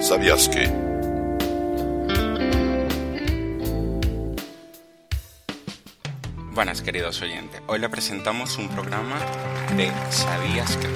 ¿Sabías que? Buenas, queridos oyentes. Hoy le presentamos un programa de ¿Sabías que?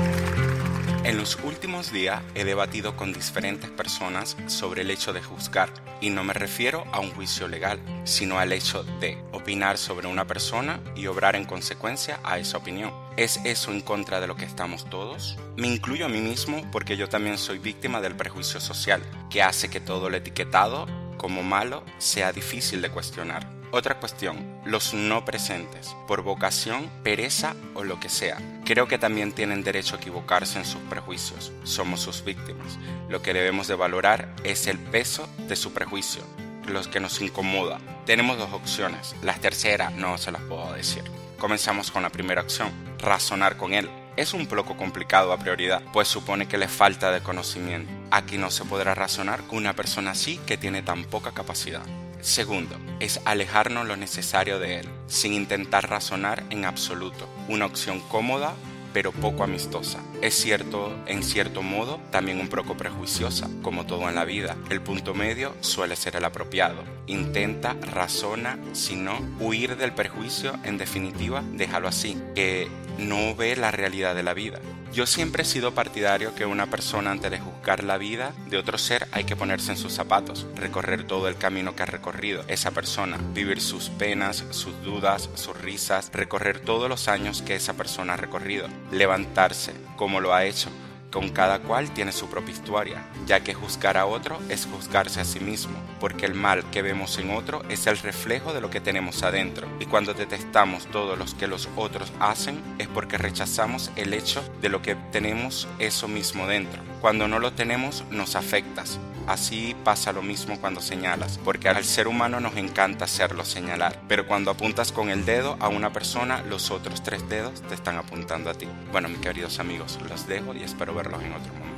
En los últimos días he debatido con diferentes personas sobre el hecho de juzgar, y no me refiero a un juicio legal, sino al hecho de opinar sobre una persona y obrar en consecuencia a esa opinión. ¿Es eso en contra de lo que estamos todos? Me incluyo a mí mismo porque yo también soy víctima del prejuicio social, que hace que todo lo etiquetado como malo sea difícil de cuestionar. Otra cuestión, los no presentes, por vocación, pereza o lo que sea. Creo que también tienen derecho a equivocarse en sus prejuicios. Somos sus víctimas. Lo que debemos de valorar es el peso de su prejuicio, los que nos incomoda. Tenemos dos opciones. La tercera no se las puedo decir. Comenzamos con la primera opción, razonar con él. Es un poco complicado a prioridad, pues supone que le falta de conocimiento. Aquí no se podrá razonar con una persona así que tiene tan poca capacidad. Segundo, es alejarnos lo necesario de él, sin intentar razonar en absoluto. Una opción cómoda, pero poco amistosa. Es cierto, en cierto modo, también un poco prejuiciosa, como todo en la vida. El punto medio suele ser el apropiado. Intenta, razona, si no, huir del prejuicio, en definitiva, déjalo así, que no ve la realidad de la vida. Yo siempre he sido partidario que una persona, antes de juzgar la vida de otro ser, hay que ponerse en sus zapatos, recorrer todo el camino que ha recorrido esa persona, vivir sus penas, sus dudas, sus risas, recorrer todos los años que esa persona ha recorrido, levantarse como lo ha hecho. Con cada cual tiene su propia historia, ya que juzgar a otro es juzgarse a sí mismo, porque el mal que vemos en otro es el reflejo de lo que tenemos adentro, y cuando detestamos todo lo que los otros hacen es porque rechazamos el hecho de lo que tenemos eso mismo dentro. Cuando no lo tenemos nos afectas. Así pasa lo mismo cuando señalas, porque al ser humano nos encanta hacerlo señalar, pero cuando apuntas con el dedo a una persona, los otros 3 dedos te están apuntando a ti. Bueno, mis queridos amigos, los dejo y espero verlos en otro momento.